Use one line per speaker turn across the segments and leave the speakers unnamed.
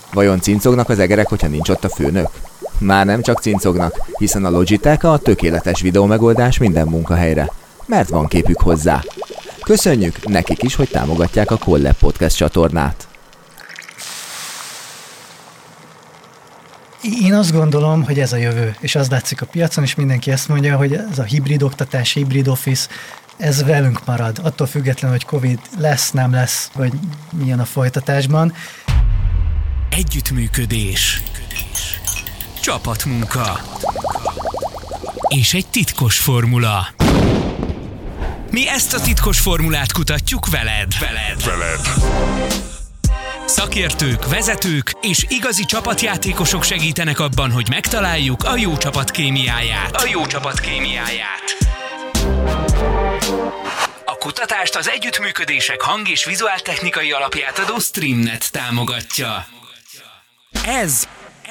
Vajon cincognak az egerek, hogyha nincs ott a főnök? Már nem csak cincognak, hiszen a Logitech a tökéletes videómegoldás minden munkahelyre, mert van képük hozzá. Köszönjük nekik is, hogy támogatják a Collab Podcast csatornát.
Én azt gondolom, hogy ez a jövő, és az látszik a piacon, és mindenki ezt mondja, hogy ez a hibrid oktatás, hibrid office, ez velünk marad, attól függetlenül, hogy Covid lesz, nem lesz, vagy milyen a folytatásban.
Együttműködés, csapatmunka és egy titkos formula. Mi ezt a titkos formulát kutatjuk veled. Szakértők, vezetők és igazi csapatjátékosok segítenek abban, hogy megtaláljuk a jó csapat kémiáját. A kutatást az együttműködések hang- és vizuáltechnikai alapját adó Streamnet támogatja. Ez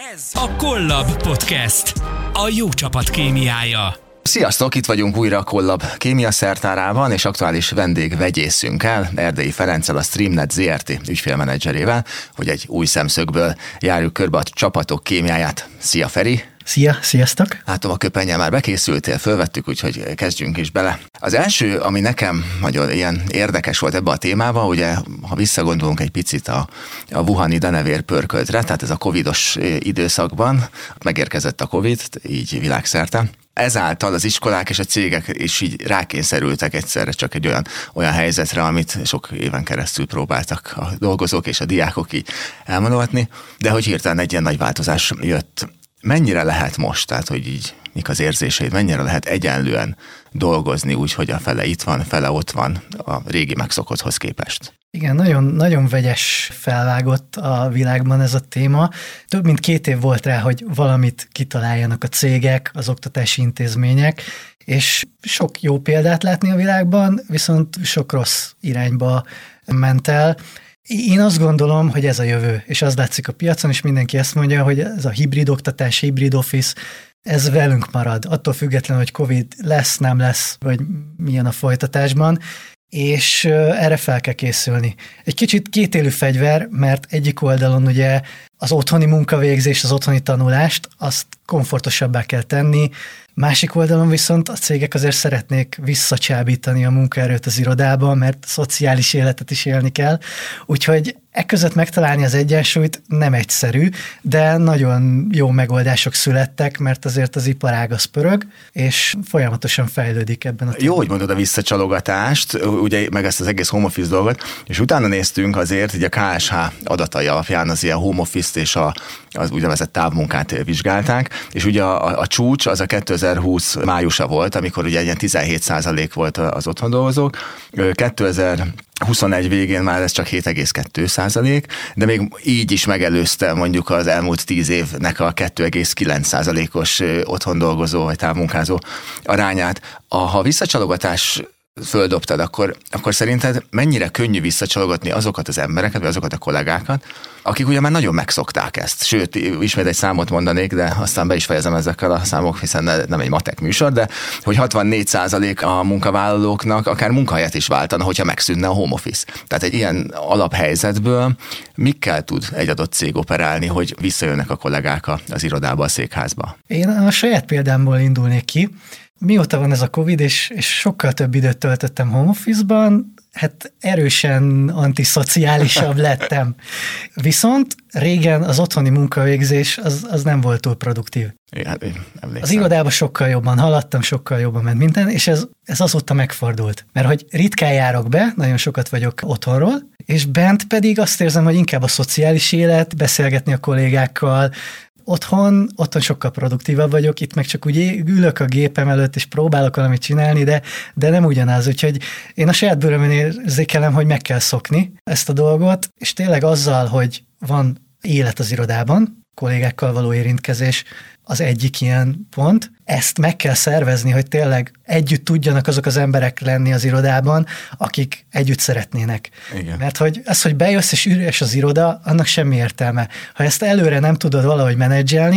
a Collab Podcast, a jó csapat kémiája.
Sziasztok, itt vagyunk újra a Collab kémia szertárában, és aktuális vendégvegyészünkkel, Erdélyi Ferenccel, a Streamnet Zrt. ügyfélmenedzserével, hogy egy új szemszögből járjuk körbe a csapatok kémiáját. Szia, Feri!
Sziasztok!
Látom, a köpennyel már bekészültél, fölvettük, úgyhogy kezdjünk is bele. Az első, ami nekem nagyon ilyen érdekes volt ebbe a témába, ugye, ha visszagondolunk egy picit a wuhani denevér pörköltre, tehát ez a covidos időszakban megérkezett a Covid, így világszerte. Ezáltal az iskolák és a cégek is így rákényszerültek egyszerre csak egy olyan helyzetre, amit sok éven keresztül próbáltak a dolgozók és a diákok így elmondatni, de hogy hirtelen egy ilyen nagy változás jött. Mennyire lehet most, tehát hogy így mik az érzéseid, mennyire lehet egyenlően dolgozni úgy, hogy a fele itt van, fele ott van a régi megszokotthoz képest?
Igen, nagyon, nagyon vegyes felvágott a világban ez a téma. Több mint 2 év volt rá, hogy valamit kitaláljanak a cégek, az oktatási intézmények, és sok jó példát látni a világban, viszont sok rossz irányba ment el. Én azt gondolom, hogy ez a jövő, és az látszik a piacon, és mindenki ezt mondja, hogy ez a hibrid oktatás, hibrid office, ez velünk marad, attól függetlenül, hogy Covid lesz, nem lesz, vagy milyen a folytatásban, és erre fel kell készülni. Egy kicsit kétélű fegyver, mert egyik oldalon ugye az otthoni munkavégzés, az otthoni tanulást, azt komfortosabbá kell tenni, másik oldalon viszont a cégek azért szeretnék visszacsábítani a munkaerőt az irodába, mert szociális életet is élni kell, úgyhogy között megtalálni az egyensúlyt nem egyszerű, de nagyon jó megoldások születtek, mert azért az iparág az pörög, és folyamatosan fejlődik ebben a témában. Jó,
hogy mondod a visszacsalogatást, ugye meg ezt az egész home office dolgot, és utána néztünk azért, így a KSH adatai alapján az ilyen home office-t és az úgynevezett távmunkát vizsgálták, és ugye a csúcs az a 2020 májusa volt, amikor ugye ilyen 17% volt az otthon dolgozók, 2021 végén már ez csak 7,2%, de még így is megelőzte mondjuk az elmúlt 10 évnek a 2,9%-os otthon dolgozó vagy távmunkázó arányát. Ha a visszacsalogatás földobtad, akkor szerinted mennyire könnyű visszacsalogatni azokat az embereket, vagy azokat a kollégákat, akik ugye már nagyon megszokták ezt. Sőt, ismét egy számot mondanék, de aztán be is fejezem ezekkel a számok, hiszen nem egy matek műsor, de hogy 64% a munkavállalóknak akár munkahelyet is váltana, hogyha megszűnne a home office. Tehát egy ilyen alaphelyzetből mikkel tud egy adott cég operálni, hogy visszajönnek a kollégák az irodába, a székházba?
Én a saját példámból indulnék ki. Mióta van ez a Covid, és sokkal több időt töltöttem home office-ban, hát erősen antiszociálisabb lettem. Viszont régen az otthoni munkavégzés az nem volt túl produktív. Az irodában sokkal jobban haladtam, sokkal jobban ment minden, és ez azóta megfordult. Mert hogy ritkán járok be, nagyon sokat vagyok otthonról, és bent pedig azt érzem, hogy inkább a szociális élet, beszélgetni a kollégákkal. Otthon sokkal produktívabb vagyok, itt meg csak úgy ülök a gépem előtt, és próbálok valamit csinálni, de nem ugyanaz. Úgyhogy én a saját bőrömön érzékelem, hogy meg kell szokni ezt a dolgot, és tényleg azzal, hogy van élet az irodában, kollégákkal való érintkezés az egyik ilyen pont. Ezt meg kell szervezni, hogy tényleg együtt tudjanak azok az emberek lenni az irodában, akik együtt szeretnének.
Igen.
Mert hogy bejössz és üres az iroda, annak semmi értelme. Ha ezt előre nem tudod valahogy menedzselni,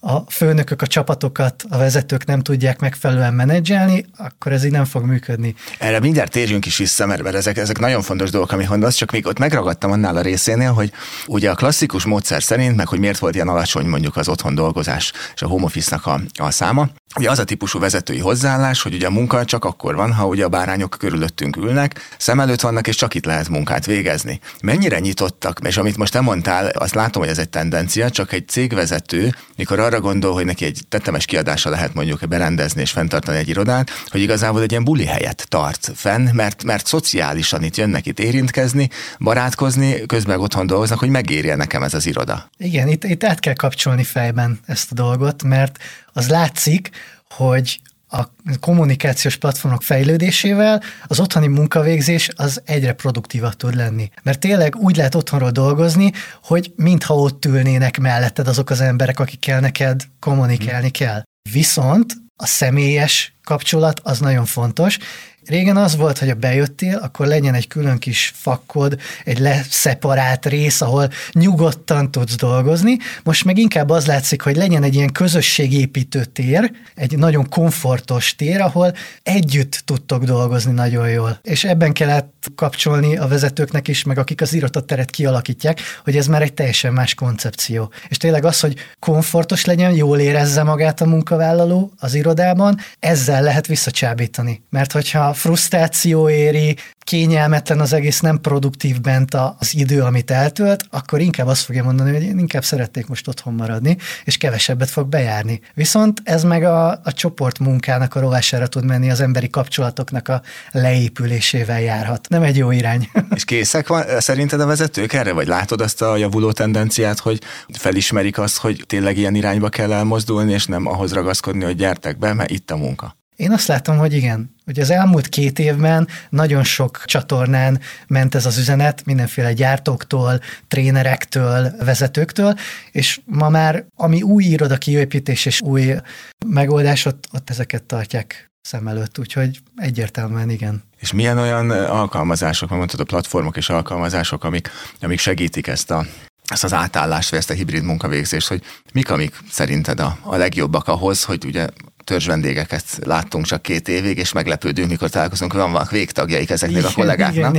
a főnökök a csapatokat, a vezetők nem tudják megfelelően menedzselni, akkor ez így nem fog működni.
Erre mindjárt térjünk is vissza, mert ezek nagyon fontos dolgok, amit mondasz, csak még ott megragadtam annál a részénél, hogy ugye a klasszikus módszer szerint, meg hogy miért volt ilyen alacsony mondjuk az otthon dolgozás és a home office-nak a száma, ugye az a típusú vezetői hozzáállás, hogy ugye a munka csak akkor van, ha ugye a bárányok körülöttünk ülnek, szem előtt vannak, és csak itt lehet munkát végezni. Mennyire nyitottak, és amit most te mondtál, azt látom, hogy ez egy tendencia, csak egy cégvezető, mikor arra gondol, hogy neki egy tetemes kiadása lehet mondjuk berendezni és fenntartani egy irodát, hogy igazából egy ilyen buli helyet tart fenn, mert szociálisan itt jönnek itt érintkezni, barátkozni, közben otthon dolgoznak, hogy megérje nekem ez az iroda.
Igen, itt át kell kapcsolni fejben ezt a dolgot, mert az látszik, hogy a kommunikációs platformok fejlődésével az otthoni munkavégzés az egyre produktívabb tud lenni. Mert tényleg úgy lehet otthonról dolgozni, hogy mintha ott ülnének melletted azok az emberek, akikkel neked kommunikálni kell. Viszont a személyes kapcsolat az nagyon fontos. Régen az volt, hogy ha bejöttél, akkor legyen egy külön kis fakkod, egy leszeparált rész, ahol nyugodtan tudsz dolgozni. Most meg inkább az látszik, hogy legyen egy ilyen közösségépítő tér, egy nagyon komfortos tér, ahol együtt tudtok dolgozni nagyon jól. És ebben kellett kapcsolni a vezetőknek is, meg akik az irodateret kialakítják, hogy ez már egy teljesen más koncepció. És tényleg az, hogy komfortos legyen, jól érezze magát a munkavállaló az irodában, ezzel lehet visszacsábítani. Mert hogyha frusztráció éri, kényelmetlen az egész, nem produktív bent az idő, amit eltölt, akkor inkább azt fogja mondani, hogy én inkább szeretnék most otthon maradni, és kevesebbet fog bejárni. Viszont ez meg a csoport munkának a rovására tud menni, az emberi kapcsolatoknak a leépülésével járhat. Nem egy jó irány. És
készek van szerinted a vezetők erre, vagy látod azt a javuló tendenciát, hogy felismerik azt, hogy tényleg ilyen irányba kell elmozdulni, és nem ahhoz ragaszkodni, hogy gyertek be, mert itt a munka?
Én azt látom, hogy igen. Ugye az elmúlt 2 évben nagyon sok csatornán ment ez az üzenet, mindenféle gyártóktól, trénerektől, vezetőktől, és ma már, ami új iroda kiépítés és új megoldás, ott ezeket tartják szem előtt, úgyhogy egyértelműen igen.
És milyen olyan alkalmazások, mondtad a platformok és alkalmazások, amik segítik ezt az átállást, vagy ezt a hibrid munkavégzést, hogy amik szerinted a legjobbak ahhoz, hogy ugye törzsvendégeket láttunk csak 2 évig, és meglepődünk, mikor találkozunk, hogy vannak végtagjaik ezeknek a kollégáknak.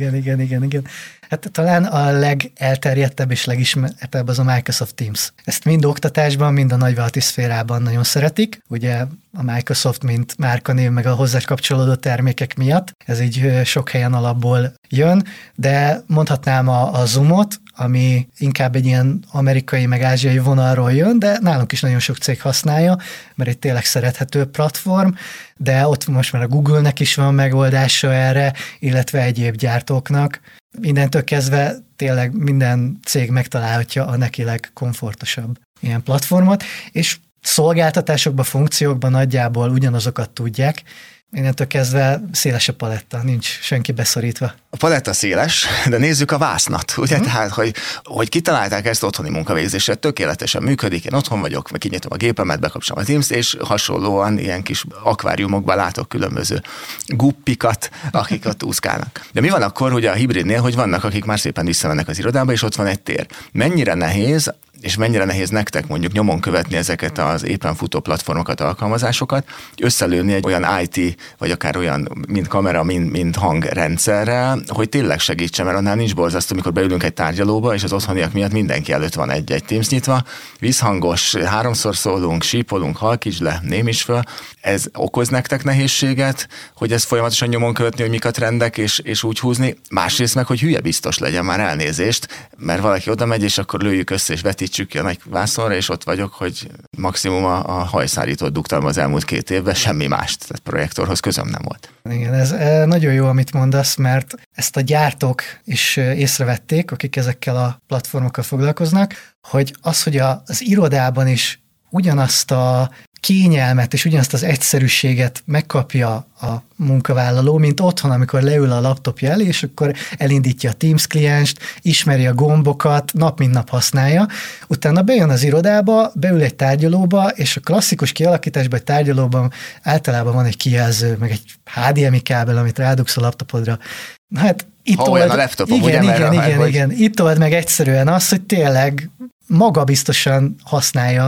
Igen. Hát talán a legelterjedtebb és legismertebb az a Microsoft Teams. Ezt mind oktatásban, mind a nagyvállalati szférában nagyon szeretik. Ugye a Microsoft, mint márkanév, meg a hozzá kapcsolódó termékek miatt. Ez így sok helyen alapból jön, de mondhatnám a Zoomot, ami inkább egy ilyen amerikai, meg ázsiai vonalról jön, de nálunk is nagyon sok cég használja, mert egy tényleg szerethető platform, de ott most már a Google-nek is van megoldása erre, illetve egyéb gyártóknak. Innentől kezdve tényleg minden cég megtalálhatja a neki legkomfortosabb ilyen platformot, és szolgáltatásokban, funkciókban nagyjából ugyanazokat tudják. Innentől kezdve széles a paletta, nincs senki beszorítva.
A paletta széles, de nézzük a vásznat, ugye? Tehát, hogy kitalálták ezt otthoni munkavégzésre, tökéletesen működik, én otthon vagyok, meg kinyitom a gépemet, bekapcsolom a Teams, és hasonlóan ilyen kis akváriumokban látok különböző guppikat, akik ott úszkálnak. De mi van akkor ugye a hibridnél, hogy vannak, akik már szépen visszamennek az irodába, és ott van egy tér. Mennyire nehéz, és mennyire nehéz nektek mondjuk nyomon követni ezeket az éppen futó platformokat, alkalmazásokat, összelőni egy olyan IT, vagy akár olyan, mind kamera, mind hangrendszerrel, hogy tényleg segítsen, mert annál nincs borzasztó, amikor beülünk egy tárgyalóba, és az otthoniak miatt mindenki előtt van egy Teams nyitva, vízhangos, 3-szor szólunk, sípolunk, halkíts le, némíts föl. Ez okoz nektek nehézséget, hogy ezt folyamatosan nyomon követni, hogy mik a trendek, és úgy húzni. Másrészt meg, hogy hülye biztos legyen, már elnézést, mert valaki oda megy, és akkor lőjük össze, és vetítsük ki a nagy vászonra, és ott vagyok, hogy maximum a hajszárítót dugtam az elmúlt 2 évben, semmi mást, tehát projektorhoz közöm nem volt.
Igen, ez nagyon jó, amit mondasz, mert ezt a gyártók is észrevették, akik ezekkel a platformokkal foglalkoznak, hogy az irodában is ugyanazt a kényelmet és ugyanazt az egyszerűséget megkapja a munkavállaló, mint otthon, amikor leül a laptopja elé, és akkor elindítja a Teams klienst, ismeri a gombokat, nap mint nap használja, utána bejön az irodába, beül egy tárgyalóba, és a klasszikus kialakításban egy tárgyalóban általában van egy kijelző, meg egy HDMI kábel, amit rádugsz a laptopodra. Hát itt
olyan a laptopom,
igen. Itt old meg egyszerűen az, hogy tényleg magabiztosan használja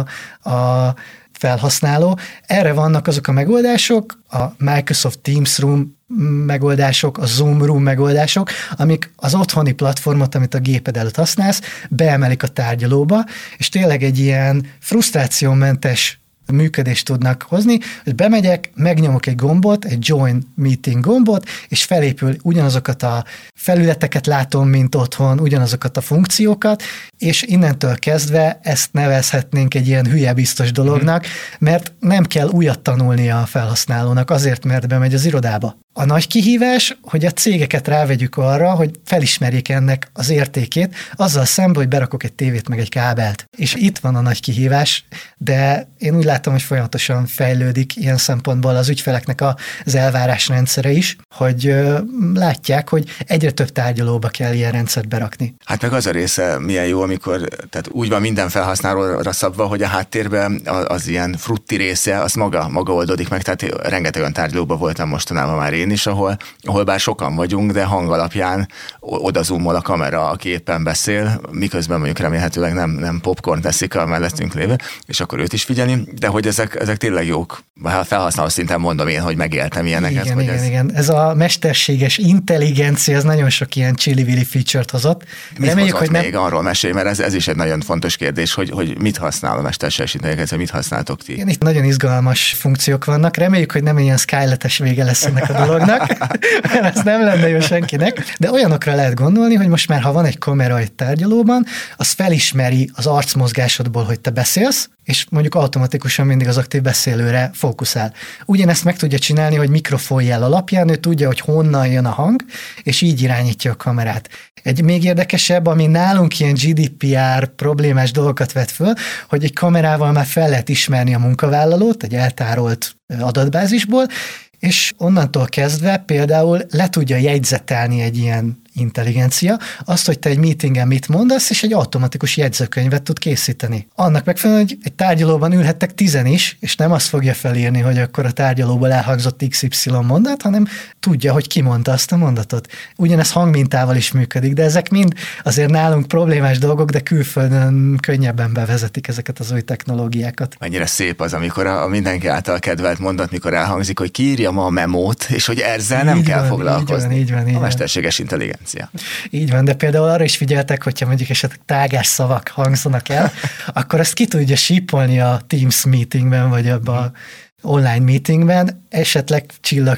a felhasználó. Erre vannak azok a megoldások, a Microsoft Teams Room megoldások, a Zoom Room megoldások, amik az otthoni platformot, amit a géped előtt használsz, beemelik a tárgyalóba, és tényleg egy ilyen frusztrációmentes működést tudnak hozni, hogy bemegyek, megnyomok egy gombot, egy Join Meeting gombot, és felépül ugyanazokat a felületeket látom, mint otthon, ugyanazokat a funkciókat, és innentől kezdve ezt nevezhetnénk egy ilyen hülye biztos dolognak, mert nem kell újat tanulnia a felhasználónak azért, mert bemegy az irodába. A nagy kihívás, hogy a cégeket rávegyük arra, hogy felismerjék ennek az értékét, azzal szemben, hogy berakok egy tévét meg egy kábelt. És itt van a nagy kihívás, de én úgy látom, hogy folyamatosan fejlődik ilyen szempontból az ügyfeleknek az elvárásrendszere is, hogy látják, hogy egyre több tárgyalóba kell ilyen rendszert berakni.
Hát meg az a része milyen jó, amikor tehát úgy van minden felhasználóra szabva, hogy a háttérben az ilyen frutti része, az maga oldódik meg, tehát rengeteg olyan tárgyalóba voltam mostanában már én is, ahol bár sokan vagyunk, de hang alapján odazoomol a kamera, aki éppen beszél, miközben mondjuk remélhetőleg nem popcorn teszik a mellettünk lévő, és akkor őt is figyelni, de hogy ezek tényleg jók. Felhasználó szinten mondom én, hogy megéltem ilyeneket.
Igen. Ez a mesterséges intelligencia, ez nagyon sok ilyen csili-vili feature-t hozott.
Reméljük, hogy még arról mesélj, mert ez is egy nagyon fontos kérdés, hogy mit használ a mesterséges intelligencia, mit használtok ti?
Igen, itt nagyon izgalmas funkciók vannak. Reméljük, hogy nem ilyen Skylet-es vége lesz ennek a dolognak, mert ez nem lenne jó senkinek, de olyanokra lehet gondolni, hogy most már, ha van egy kamera egy tárgyalóban, az felismeri az arcmozgásodból, hogy te beszélsz, és mondjuk automatikusan mindig az aktív beszélőre fókuszál. Ugyanezt meg tudja csinálni, hogy mikrofonjel alapján ő tudja, hogy honnan jön a hang, és így irányítja a kamerát. Egy még érdekesebb, ami nálunk ilyen GDPR problémás dolgokat vet föl, hogy egy kamerával már fel lehet ismerni a munkavállalót egy eltárolt adatbázisból, és onnantól kezdve például le tudja jegyzetelni egy ilyen intelligencia, azt, hogy te egy meetingen mit mondasz, és egy automatikus jegyzőkönyvet tud készíteni. Annak megfelelően, hogy egy tárgyalóban ülhettek 10 is, és nem azt fogja felírni, hogy akkor a tárgyalóból elhangzott XY mondat, hanem tudja, hogy ki mondta azt a mondatot. Ugyanez hangmintával is működik, de ezek mind azért nálunk problémás dolgok, de külföldön könnyebben bevezetik ezeket az új technológiákat.
Mennyire szép az, amikor a mindenki által kedvelt mondat, mikor elhangzik, hogy kiírja ma a memót, és hogy ezzel nem kell foglalkozni.
Így van.
A mesterséges intelligencia.
Így van, de például arra is figyeltek, hogyha mondjuk esetleg tágás szavak hangzanak el, akkor ezt ki tudja sípolni a Teams meetingben, vagy abban a online meetingben, esetleg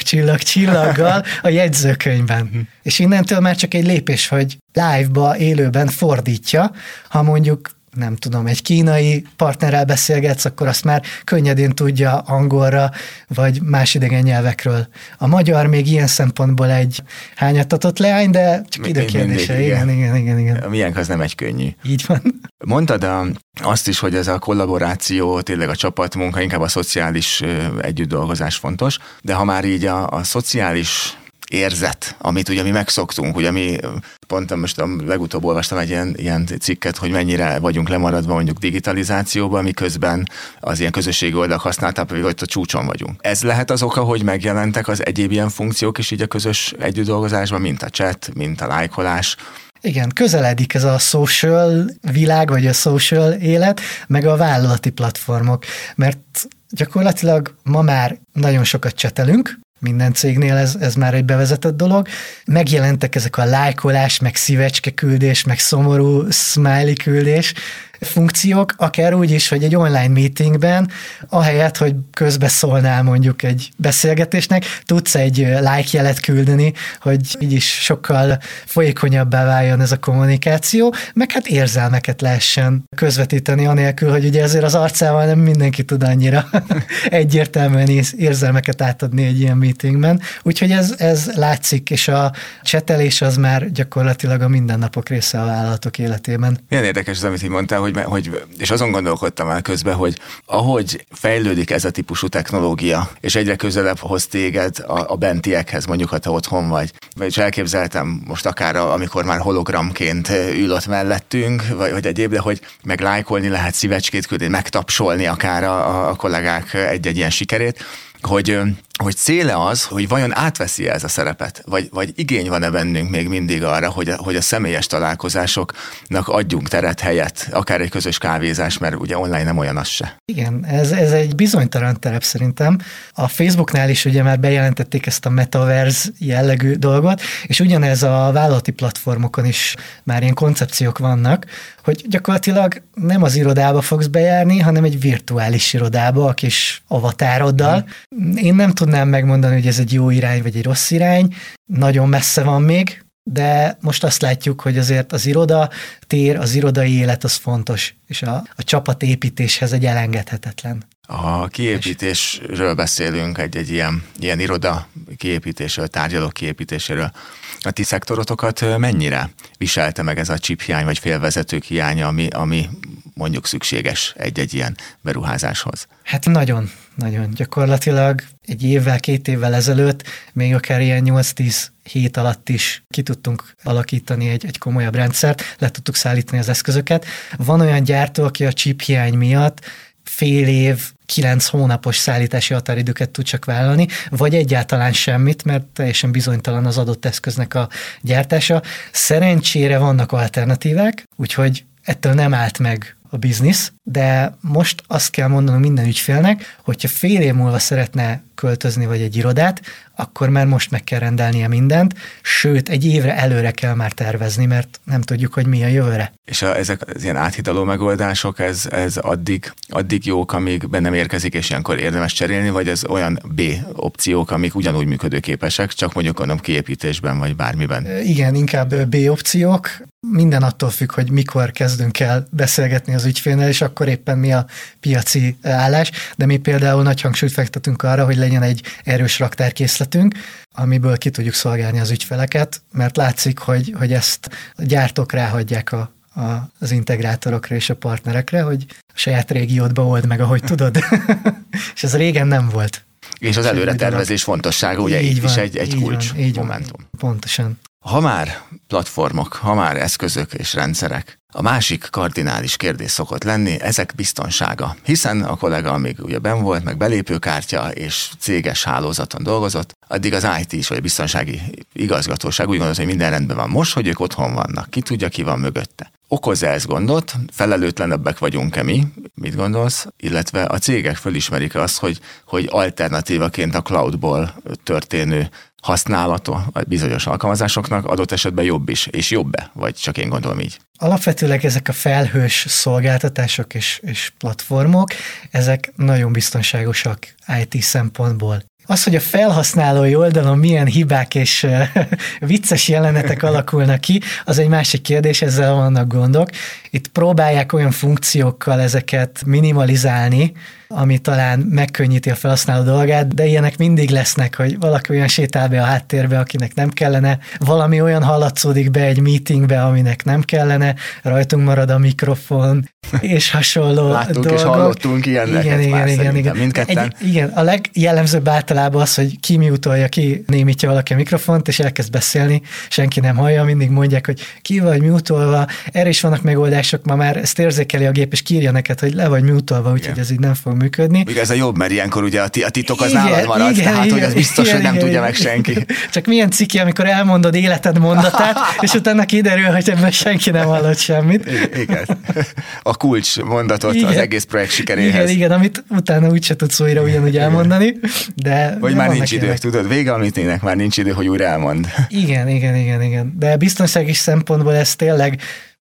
csillaggal a jegyzőkönyvben. És innentől már csak egy lépés, hogy live-ba, élőben fordítja, ha mondjuk nem tudom, egy kínai partnerrel beszélgetsz, akkor azt már könnyedén tudja angolra, vagy más idegen nyelvekről. A magyar még ilyen szempontból egy hányattatott leány, de csak időkérdése. Igen.
A miénk az nem egy könnyű.
Így van.
Mondtad azt is, hogy ez a kollaboráció, tényleg a csapatmunka, inkább a szociális együttdolgozás fontos, de ha már így a szociális érzet, amit ugye mi megszoktunk, ugye mi pont most legutóbb olvastam egy ilyen cikket, hogy mennyire vagyunk lemaradva mondjuk digitalizációban, miközben az ilyen közösségi oldalak használatában vagy a csúcson vagyunk. Ez lehet az oka, hogy megjelentek az egyéb ilyen funkciók is így a közös együttdolgozásban, mint a chat, mint a lájkolás.
Igen, közeledik ez a social világ, vagy a social élet, meg a vállalati platformok, mert gyakorlatilag ma már nagyon sokat csetelünk, minden cégnél ez már egy bevezetett dolog. Megjelentek ezek a lájkolás, meg szívecske küldés, meg szomorú smiley küldés funkciók, akár úgy is, hogy egy online meetingben, ahelyett, hogy közbeszólnál mondjuk egy beszélgetésnek, tudsz egy like jelet küldeni, hogy így is sokkal folyékonyabbá váljon ez a kommunikáció, meg hát érzelmeket lehessen közvetíteni, anélkül, hogy ugye azért az arcával nem mindenki tud annyira egyértelműen érzelmeket átadni egy ilyen meetingben. Úgyhogy ez látszik, és a csetelés az már gyakorlatilag a mindennapok része a vállalatok életében.
Milyen érdekes az, amit így mondtál, és azon gondolkodtam el közben, hogy ahogy fejlődik ez a típusú technológia, és egyre közelebb hoz téged a bentiekhez, mondjuk, ha te otthon vagy. És elképzeltem most akár, amikor már hologramként ül ott mellettünk, vagy egyéb, de hogy meg lájkolni lehet, szívecskét küldeni, megtapsolni akár a kollégák egy-egy ilyen sikerét, hogy hogy céle az, hogy vajon átveszi ez a szerepet, vagy igény van-e bennünk még mindig arra, hogy a személyes találkozásoknak adjunk teret, helyet, akár egy közös kávézás, mert ugye online nem olyan az se.
Igen, ez egy bizonytalan terep szerintem. A Facebooknál is ugye már bejelentették ezt a metaverse jellegű dolgot, és ugyanez a vállalati platformokon is már ilyen koncepciók vannak, hogy gyakorlatilag nem az irodába fogsz bejárni, hanem egy virtuális irodába a kis avatároddal. Én nem tudnám megmondani, hogy ez egy jó irány, vagy egy rossz irány. Nagyon messze van még, de most azt látjuk, hogy azért az irodatér, az irodai élet az fontos, és a csapatépítéshez egy elengedhetetlen.
A kiépítésről beszélünk, egy ilyen iroda kiépítésről, tárgyalók kiépítéséről. A ti szektorotokat mennyire viselte meg ez a chip hiány, vagy félvezetők hiánya, ami mondjuk szükséges egy ilyen beruházáshoz?
Hát nagyon. Gyakorlatilag egy évvel, 2 évvel ezelőtt még akár ilyen 8-10 hét alatt is ki tudtunk alakítani egy komolyabb rendszert, le tudtuk szállítani az eszközöket. Van olyan gyártó, aki a chip hiány miatt fél év, 9 hónapos szállítási határidőket tud csak vállalni, vagy egyáltalán semmit, mert teljesen bizonytalan az adott eszköznek a gyártása. Szerencsére vannak alternatívák, úgyhogy ettől nem állt meg a biznisz, de most azt kell mondanom minden ügyfélnek, hogyha fél év múlva szeretne költözni vagy egy irodát, akkor már most meg kell rendelnie mindent, sőt, egy évre előre kell már tervezni, mert nem tudjuk, hogy mi a jövőre.
És ezek az ilyen áthidaló megoldások, ez addig jók, amíg bennem érkezik, és ilyenkor érdemes cserélni, vagy ez olyan B opciók, amik ugyanúgy működőképesek, csak mondjuk mondom kiépítésben, vagy bármiben?
Igen, inkább B opciók. Minden attól függ, hogy mikor kezdünk el beszélgetni az ügyfélnél, és akkor éppen mi a piaci állás, de mi például nagy hangsúlyt fektetünk arra, hogy legyen egy erős raktárkészletünk, amiből ki tudjuk szolgálni az ügyfeleket, mert látszik, hogy ezt a gyártók ráhagyják az integrátorokra és a partnerekre, hogy a saját régiódba old meg, ahogy tudod. És ez régen nem volt.
És az előretervezés fontossága ugye így is egy kulcs momentum.
Pontosan.
Ha már platformok, ha már eszközök és rendszerek, a másik kardinális kérdés szokott lenni, ezek biztonsága. Hiszen a kollega, amíg ugye benn volt, meg belépőkártya és céges hálózaton dolgozott, addig az IT is, vagy a biztonsági igazgatóság úgy gondolt, hogy minden rendben van. Most, hogy ők otthon vannak, ki tudja, ki van mögötte. Okozza ez gondot? Felelőtlenebbek vagyunk-e mi? Mit gondolsz? Illetve a cégek fölismerik azt, hogy alternatívaként a cloudból történő használata a bizonyos alkalmazásoknak adott esetben jobb is, és jobb-e? Vagy csak én gondolom így?
Alapvetőleg ezek a felhős szolgáltatások és platformok, ezek nagyon biztonságosak IT szempontból. Az, hogy a felhasználói oldalon milyen hibák és vicces jelenetek alakulnak ki, az egy másik kérdés, ezzel vannak gondok. Itt próbálják olyan funkciókkal ezeket minimalizálni, ami talán megkönnyíti a felhasználó dolgát, de ilyenek mindig lesznek, hogy valaki olyan sétál be a háttérbe, akinek nem kellene, valami olyan hallatszódik be egy meetingbe, aminek nem kellene, rajtunk marad a mikrofon, és hasonló
Láttunk
dolgok.
És hallottunk ilyeneket
Igen.
Mindketten.
Igen, a legjellemzőbb általában az, hogy kimutolja, némítja valaki a mikrofont, és elkezd beszélni, senki nem hallja, mindig mondják, hogy ki vagy mutolva, erre is vannak megoldások, ma már ezt érzékeli a gép, és kírja neked, hogy le vagy mutolva, úgyhogy ez így nem fog működni.
Még ez a jobb, mert ilyenkor ugye a titok az nálad marad, tehát hogy az biztos, hogy nem tudja meg senki.
Csak milyen ciki, amikor elmondod életed mondatát, és utána kiderül, hogy ebben senki nem hallott semmit.
Igen. A kulcs mondatot az egész projekt sikeréhez.
Igen, amit utána úgyse tudsz újra ugyanúgy elmondani. De
vagy már nincs idő, tudod, vége a meetingnek, már nincs idő, hogy újra elmond.
Igen. De biztonsági szempontból ez tényleg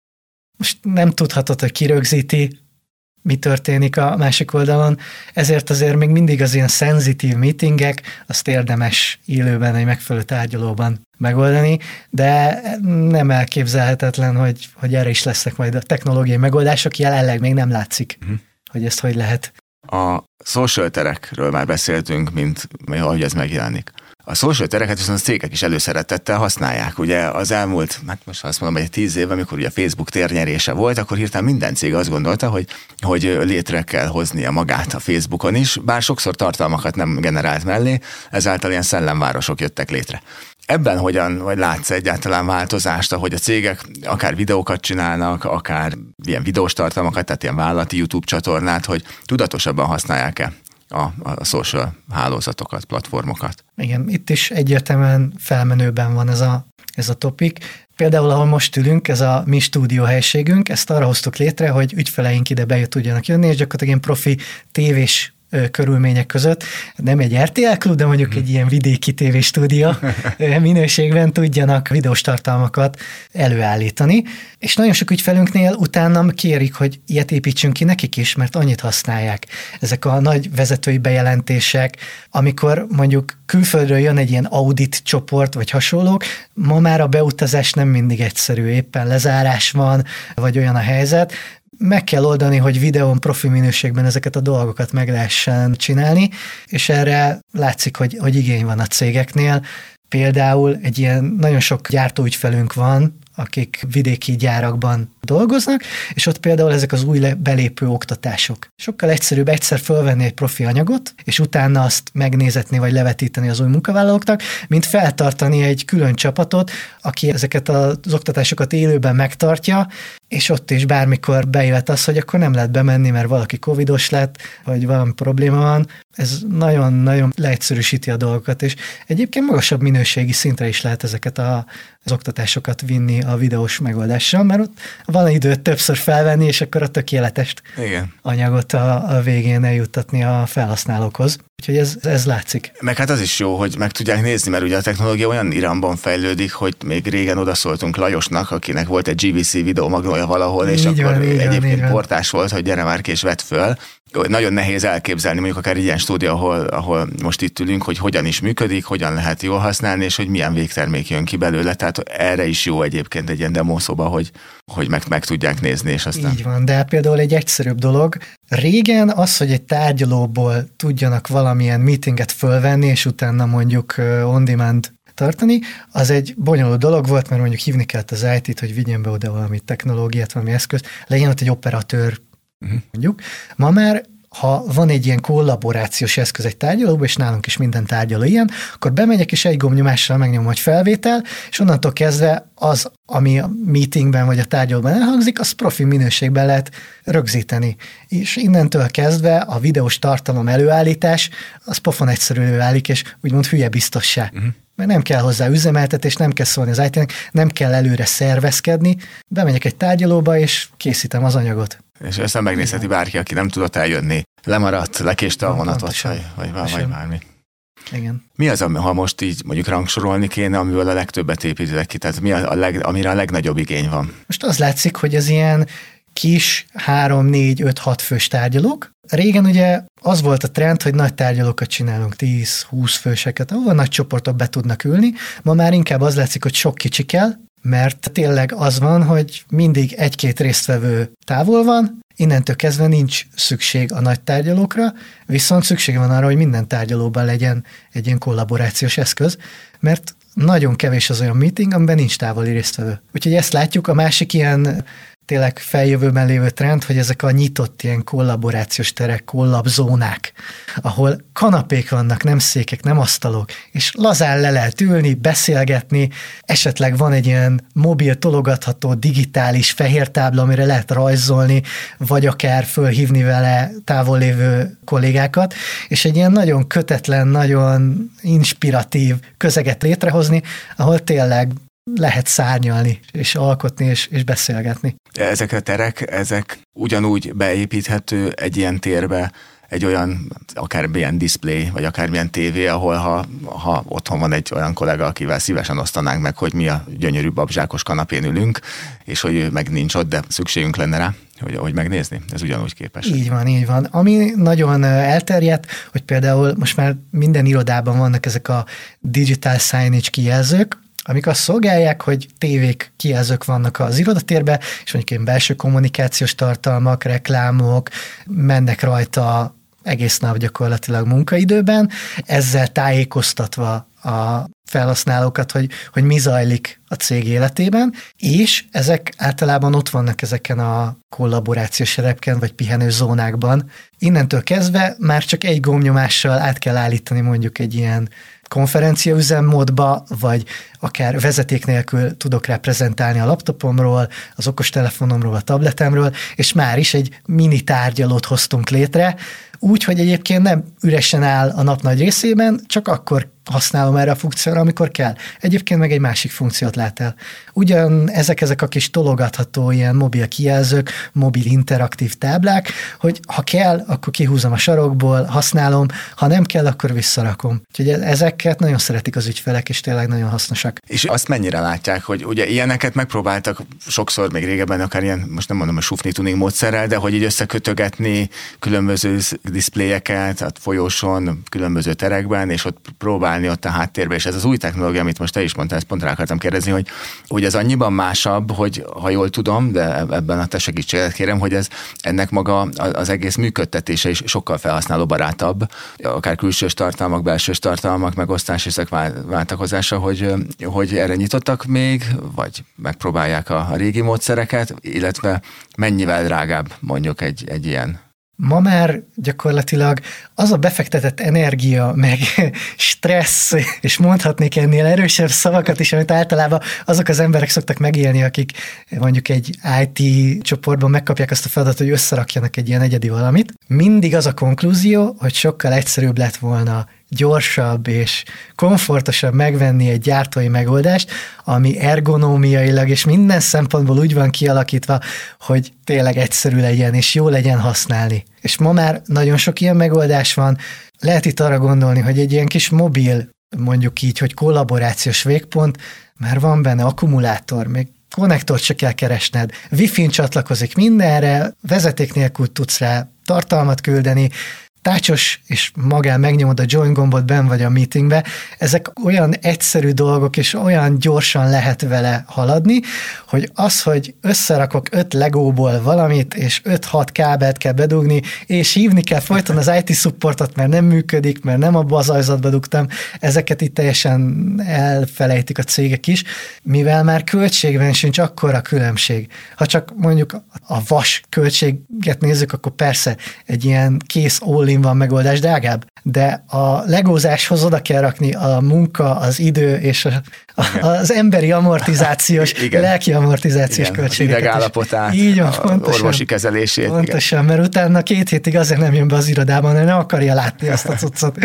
most nem tudhatod, hogy ki rögzíti, mi történik a másik oldalon, ezért azért még mindig az ilyen szenzitív meetingek, azt érdemes élőben, egy megfelelő tárgyalóban megoldani, de nem elképzelhetetlen, hogy erre is lesznek majd a technológiai megoldások, jelenleg még nem látszik, hogy ezt hogy lehet.
A social terekről már beszéltünk, mint ahogy ez megjelenik. A social tereket viszont a cégek is előszeretettel használják. Ugye az elmúlt, most azt mondom, hogy 10 év, amikor ugye a Facebook térnyerése volt, akkor hirtelen minden cég azt gondolta, hogy létre kell hoznia magát a Facebookon is, bár sokszor tartalmakat nem generált mellé, ezáltal ilyen szellemvárosok jöttek létre. Ebben vagy látsz egyáltalán változást, ahogy a cégek akár videókat csinálnak, akár ilyen videós tartalmakat, tehát ilyen vállalati YouTube csatornát, hogy tudatosabban használják-e a social hálózatokat, platformokat.
Igen, itt is egyértelműen felmenőben van ez a topik. Például, ahol most ülünk, ez a mi stúdióhelyiségünk, ezt arra hoztuk létre, hogy ügyfeleink ide tudjanak jönni, és gyakorlatilag ilyen profi tévés körülmények között, nem egy RTL klub, de mondjuk egy ilyen vidéki tévéstúdió minőségben tudjanak videós tartalmakat előállítani. És nagyon sok ügyfelünknél utána kérik, hogy ilyet építsünk ki nekik is, mert annyit használják. Ezek a nagy vezetői bejelentések, amikor mondjuk külföldről jön egy ilyen audit csoport, vagy hasonlók, ma már a beutazás nem mindig egyszerű, éppen lezárás van, vagy olyan a helyzet, meg kell oldani, hogy videón profi minőségben ezeket a dolgokat meg lehessen csinálni, és erre látszik, hogy igény van a cégeknél. Például egy ilyen nagyon sok gyártóügyfelünk van, akik vidéki gyárakban dolgoznak, és ott például ezek az új belépő oktatások. Sokkal egyszerűbb egyszer fölvenni egy profi anyagot, és utána azt megnézetni, vagy levetíteni az új munkavállalóknak, mint feltartani egy külön csapatot, aki ezeket az oktatásokat élőben megtartja, és ott is bármikor bejöhet az, hogy akkor nem lehet bemenni, mert valaki covidos lett, vagy valami probléma van. Ez nagyon-nagyon leegyszerűsíti a dolgokat, és egyébként magasabb minőségi szintre is lehet ezeket az oktatásokat vinni a videós megoldással, mert ott van időt többször felvenni, és akkor a tökéletes anyagot a végén eljuttatni a felhasználókhoz. Úgyhogy ez látszik.
Meg hát az is jó, hogy meg tudják nézni, mert ugye a technológia olyan iramban fejlődik, hogy még régen odaszóltunk Lajosnak, akinek volt egy GVC videómagnója valahol, és így akkor egyébként portás volt, hogy gyere már ki és vedd föl. Nagyon nehéz elképzelni, mondjuk akár egy ilyen stúdió, ahol most itt ülünk, hogy hogyan is működik, hogyan lehet jól használni, és hogy milyen végtermék jön ki belőle. Tehát erre is jó egyébként egy ilyen demószoba, hogy meg tudják nézni, és aztán...
Így van, de például egy egyszerűbb dolog. Régen az, hogy egy tárgyalóból tudjanak valamilyen meetinget fölvenni, és utána mondjuk on-demand tartani, az egy bonyolult dolog volt, mert mondjuk hívni kellett az IT-t, hogy vigyen be oda valami technológiát, valami eszköz, legyen ott egy operatőr, mondjuk. Ma már, ha van egy ilyen kollaborációs eszköz egy tárgyalóban, és nálunk is minden tárgyaló ilyen, akkor bemegyek, és egy gombnyomással megnyomom, hogy felvétel, és onnantól kezdve az, ami a meetingben vagy a tárgyalóban elhangzik, az profi minőségben lehet rögzíteni. És innentől kezdve a videós tartalom előállítás, az pofon egyszerűen válik, és úgymond hülye biztossá. Mert nem kell hozzá üzemeltetés, nem kell szólni az IT-nek, nem kell előre szervezkedni, bemegyek egy tárgyalóba, és készítem az anyagot.
És ezt nem megnézheti bárki, aki nem tudott eljönni. Lemaradt, lekéste a vonatot, vagy bármi.
Igen.
Mi az, ha most így mondjuk rangsorolni kéne, amiből a legtöbbet építetek ki? Tehát mi amire a legnagyobb igény van?
Most az látszik, hogy ez ilyen kis 3, 4, 5, 6 fős tárgyalók. Régen ugye az volt a trend, hogy nagy tárgyalókat csinálunk, 10-20 főseket, ahol nagy csoportok be tudnak ülni. Ma már inkább az látszik, hogy sok kicsi kell, mert tényleg az van, hogy mindig 1-2 résztvevő távol van, innentől kezdve nincs szükség a nagy tárgyalókra, viszont szükség van arra, hogy minden tárgyalóban legyen egy ilyen kollaborációs eszköz, mert nagyon kevés az olyan meeting, amiben nincs távoli résztvevő. Úgyhogy ezt látjuk, a másik ilyen tényleg feljövőben lévő trend, hogy ezek a nyitott ilyen kollaborációs terek, kollabzónák, ahol kanapék vannak, nem székek, nem asztalok, és lazán le lehet ülni, beszélgetni, esetleg van egy ilyen mobil tologatható digitális fehér tábla, amire lehet rajzolni, vagy akár fölhívni vele távol lévő kollégákat, és egy ilyen nagyon kötetlen, nagyon inspiratív közeget létrehozni, ahol tényleg lehet szárnyalni, és alkotni, és beszélgetni.
Ezek a terek, ezek ugyanúgy beépíthető egy ilyen térbe, egy olyan, akár ilyen display, vagy akármilyen tévé, ahol ha otthon van egy olyan kollega, akivel szívesen osztanánk meg, hogy mi a gyönyörű babzsákos kanapén ülünk, és hogy ő meg nincs ott, de szükségünk lenne rá, hogy megnézni. Ez ugyanúgy képes.
Így van. Ami nagyon elterjedt, hogy például most már minden irodában vannak ezek a digital signage kijelzők, amik azt szolgálják, hogy tévék, kijelzők vannak az irodatérbe, és mondjuk ilyen belső kommunikációs tartalmak, reklámok mennek rajta egész nap gyakorlatilag munkaidőben, ezzel tájékoztatva a felhasználókat, hogy mi zajlik a cég életében, és ezek általában ott vannak ezeken a kollaborációs repken vagy pihenőzónákban. Innentől kezdve már csak egy gombnyomással át kell állítani mondjuk egy ilyen konferencia üzemmódba, vagy akár vezeték nélkül tudok rá prezentálni a laptopomról, az okostelefonomról, a tabletemről, és már is egy mini tárgyalót hoztunk létre, úgy, hogy egyébként nem üresen áll a nap nagy részében, csak akkor használom erre a funkcióra, amikor kell. Egyébként meg egy másik funkciót lát el. Ugyan ezek a kis tologatható ilyen mobil kijelzők, mobil interaktív táblák, hogy ha kell, akkor kihúzom a sarokból, használom, ha nem kell, akkor visszarakom. Úgyhogy ezeket nagyon szeretik az ügyfelek, és tényleg nagyon hasznosak.
És azt mennyire látják, hogy ugye ilyeneket megpróbáltak sokszor, még régebben akár ilyen, most nem mondom a sufni tuning módszerrel, de hogy így összekötögetni különböző diszpléjeket a folyosón, különböző terekben, és ott próbálni ott a háttérben, és ez az új technológia, amit most te is mondtál, ezt pont rá akartam kérdezni, hogy ez annyiban másabb, hogy ha jól tudom, de ebben a te segítséget kérem, hogy ennek maga az egész működtetése is sokkal felhasználóbarátabb, akár külsős tartalmak, belsős tartalmak, megosztás és váltakozása, hogy erre nyitottak még, vagy megpróbálják a régi módszereket, illetve mennyivel drágább mondjuk egy ilyen.
Ma már gyakorlatilag az a befektetett energia, meg stressz, és mondhatnék ennél erősebb szavakat is, amit általában azok az emberek szoktak megélni, akik mondjuk egy IT csoportban megkapják azt a feladatot, hogy összerakjanak egy ilyen egyedi valamit. Mindig az a konklúzió, hogy sokkal egyszerűbb lett volna gyorsabb és komfortosabb megvenni egy gyártói megoldást, ami ergonómiailag és minden szempontból úgy van kialakítva, hogy tényleg egyszerű legyen és jó legyen használni. És ma már nagyon sok ilyen megoldás van. Lehet itt arra gondolni, hogy egy ilyen kis mobil, mondjuk így, hogy kollaborációs végpont, már van benne akkumulátor, még konnektort se kell keresned, Wi-Fi-n csatlakozik mindenre, vezeték nélkül tudsz rá tartalmat küldeni, tácsos, és magán megnyomod a join gombot, benn vagy a meetingbe, ezek olyan egyszerű dolgok, és olyan gyorsan lehet vele haladni, hogy az, hogy összerakok 5 legóból valamit, és 5-6 kábelt kell bedugni, és hívni kell folyton az IT supportot, mert nem működik, mert nem abba az ajzatba dugtam, ezeket itt teljesen elfelejtik a cégek is, mivel már költségben sincs akkora különbség. Ha csak mondjuk a vas költséget nézzük, akkor persze egy ilyen kész all van megoldás drágább, de a legózáshoz oda kell rakni a munka, az idő és az emberi amortizációs, lelki amortizációs költségeket.
Idegállapotát,
így van, pontosan,
orvosi kezelését.
Pontosan, igen. Mert utána 2 hétig azért nem jön be az irodában, mert nem akarja látni azt a cuccot.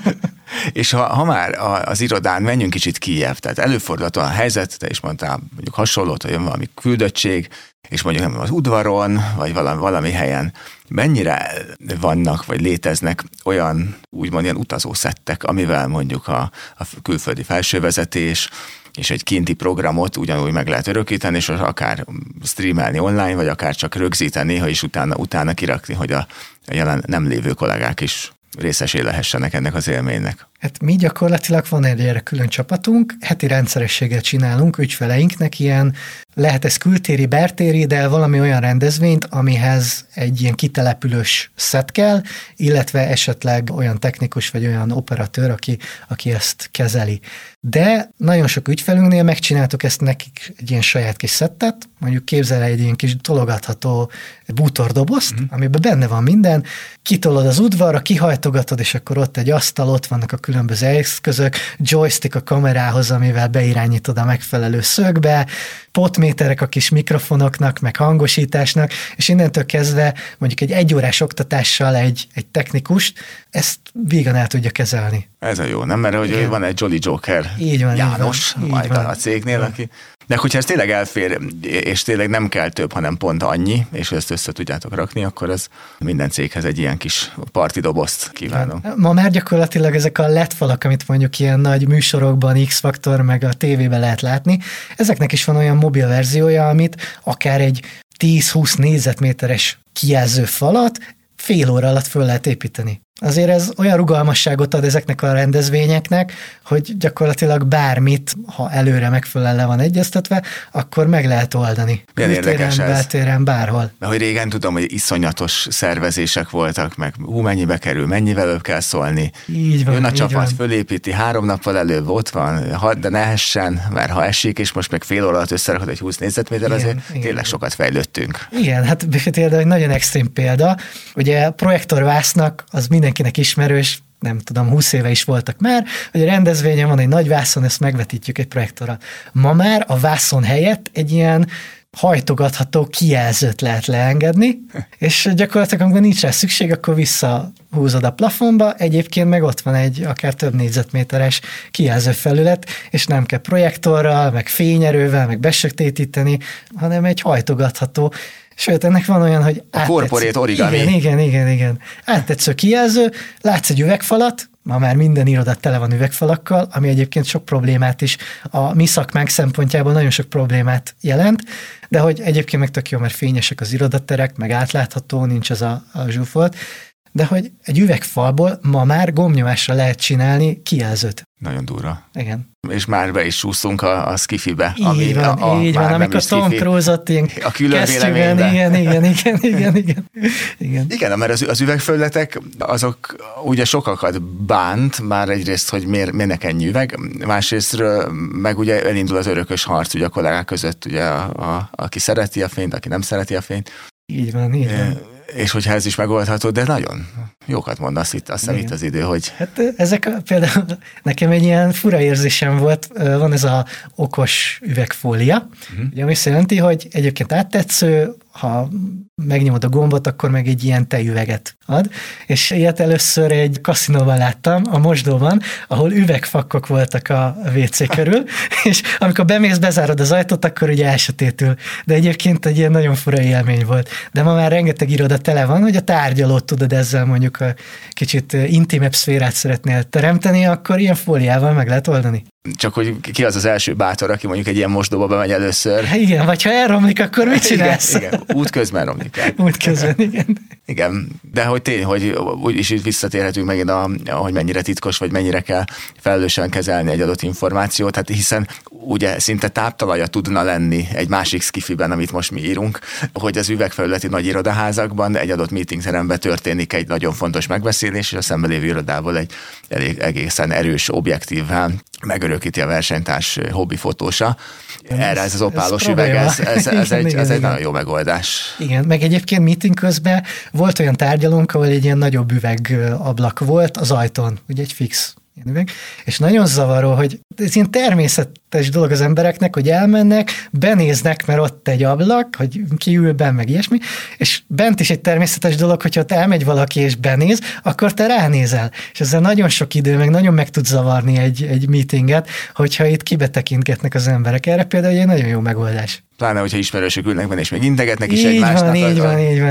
És ha már az irodán menjünk kicsit kijebb, tehát előfordulhat a helyzet, te is mondtál mondjuk hasonlót, hogy jön valami küldöttség, és mondjuk nem az udvaron, vagy valami helyen. Mennyire vannak, vagy léteznek olyan, úgymond ilyen utazószettek, amivel mondjuk a külföldi felsővezetés és egy kinti programot ugyanúgy meg lehet örökíteni, és akár streamelni online, vagy akár csak rögzíteni, ha is utána kirakni, hogy a jelen nem lévő kollégák is részesé lehessenek ennek az élménynek.
Hát mi gyakorlatilag van erre külön csapatunk, heti rendszerességgel csinálunk ügyfeleinknek ilyen, lehet ez kültéri, beltéri, de valami olyan rendezvényt, amihez egy ilyen kitelepülős szett kell, illetve esetleg olyan technikus vagy olyan operatőr, aki ezt kezeli. De nagyon sok ügyfelünknél megcsináltuk ezt nekik egy ilyen saját kis szettet, mondjuk képzel egy ilyen kis tologatható bútordobozt, amiben benne van minden, kitolod az udvarra, kihajtogatod, és akkor ott egy asztal, ott vannak a különböző eszközök, joystick a kamerához, amivel beirányítod a megfelelő szögbe, potméterek a kis mikrofonoknak, meg hangosításnak, és innentől kezdve mondjuk egy 1 órás oktatással egy technikust ezt vígan el tudja kezelni.
Ez a jó, nem? Mert hogy van egy Jolly Joker
így van,
János
így
majd
van.
A cégnél, aki... De hogyha ez tényleg elfér, és tényleg nem kell több, hanem pont annyi, és ezt össze tudjátok rakni, akkor az minden céghez egy ilyen kis parti dobozt kívánok.
Ma már gyakorlatilag ezek a LED falak, amit mondjuk ilyen nagy műsorokban, X-Faktor, meg a tévében lehet látni, ezeknek is van olyan mobil verziója, amit akár egy 10-20 négyzetméteres kijelző falat fél óra alatt föl lehet építeni. Azért ez olyan rugalmasságot ad ezeknek a rendezvényeknek, hogy gyakorlatilag bármit, ha előre megfelelően le van egyeztetve, akkor meg lehet oldani.
Milyen érdekes ez.
Beltéren, bárhol.
Mert hogy régen tudom, hogy iszonyatos szervezések voltak, meg mennyibe kerül, mennyivel előbb kell szólni.
Így van,
jön a
így
csapat,
van.
Fölépíti, 3 nappal előbb ott van, de ne essen, mert ha esik, és most meg fél óra alatt összerakod egy 20 négyzetméter, azért tényleg sokat fejlődtünk.
Igen, hát például egy nagyon extrém példa. Ugye a projektorvásznak az mindenkinek ismerős, nem tudom, 20 éve is voltak már, hogy a rendezvényen van egy nagy vászon, ezt megvetítjük egy projektorral. Ma már a vászon helyett egy ilyen hajtogatható kijelzőt lehet leengedni, és gyakorlatilag, amikor nincs rá szükség, akkor visszahúzod a plafonba, egyébként meg ott van egy akár több négyzetméteres kijelző felület, és nem kell projektorral, meg fényerővel, meg besötétíteni, hanem egy hajtogatható. Sőt, ennek van olyan, hogy
a corporate origami.
Igen. Áttetsző kijelző, látsz egy üvegfalat, ma már minden iroda tele van üvegfalakkal, ami egyébként sok problémát is a mi szakmánk szempontjából nagyon sok problémát jelent, de hogy egyébként meg tök jó, mert fényesek az irodaterek, meg átlátható, nincs az a zsúfolt, de hogy egy üvegfalból ma már gombnyomásra lehet csinálni kijelzőt.
Nagyon durva.
Igen.
És már be is súszunk a skifibe.
Így van, amikor Tom Cruise-ot ilyen
a külön véleményben. Igen, mert az üvegfelületek, azok ugye sokakat bánt, már egyrészt, hogy miért ennyi üveg, másrésztről meg ugye elindul az örökös harc ugye a kollégák között, ugye aki szereti a fényt, aki nem szereti a fényt.
Így van.
És hogyha ez is megoldható, de nagyon jókat mondasz itt, azt hiszem itt az idő, hogy...
Hát ezek például nekem egy ilyen fura érzésem volt, van ez a okos üvegfólia, ugye, ami azt jelenti, hogy egyébként áttetsző, ha megnyomod a gombot, akkor meg egy ilyen tejüveget ad, és ilyet először egy kaszinóban láttam, a mosdóban, ahol üvegfakkok voltak a WC körül, és amikor bemész, bezárod az ajtót, akkor ugye elsötétül. De egyébként egy ilyen nagyon fura élmény volt. De ma már rengeteg iroda tele van, hogy a tárgyalót tudod ezzel mondjuk a kicsit intimebb szférát szeretnél teremteni, akkor ilyen fóliával meg lehet oldani.
Csak hogy ki az első bátor, aki mondjuk egy ilyen mosdóba bemegy először.
Igen, vagy ha elromlik, akkor mit csinálsz?
Igen, útközben romlik el.
Útközben, igen.
Igen, de hogy tény, hogy úgyis itt visszatérhetünk megint, hogy mennyire titkos, vagy mennyire kell felelősen kezelni egy adott információt, hát hiszen ugye szinte táptalaja tudna lenni egy másik skifiben, amit most mi írunk, hogy az üvegfelületi nagy irodaházakban egy adott meetingteremben történik egy nagyon fontos megbeszélés, és a szemben lévő irodából egy egészen erős objektívvel megörökíti a versenytárs hobbifotósa. Erre ez az opálos üveg, ez egy nagyon jó megoldás.
Igen, meg egyébként meeting közben volt olyan tárgyalónk, ahol egy ilyen nagyobb üvegablak volt az ajtón, ugye egy fix üveg, és nagyon zavaró, hogy ez ilyen természetes dolog az embereknek, hogy elmennek, benéznek, mert ott egy ablak, hogy kiül benn, meg ilyesmi, és bent is egy természetes dolog, hogyha ott elmegy valaki és benéz, akkor te ránézel. És ezzel nagyon sok idő, meg tud zavarni egy meetinget, hogyha itt kibetekintgetnek az emberek. Erre például egy nagyon jó megoldás.
Pláne, hogyha ismerősök ülnek benne, és még integetnek is egymásnak.
Így